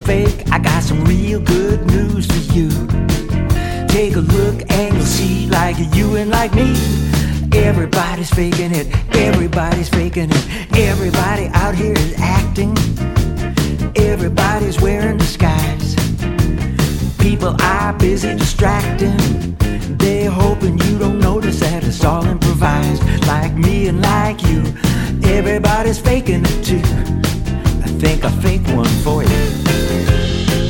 fake, I got some real good news for you. Take a look and you'll see, like you and like me, everybody's faking it, everybody's faking it. Everybody out here is acting, everybody's wearing disguise. People are busy distracting, they're hoping you don't notice that it's all improvised. Like me and like you, everybody's faking it too.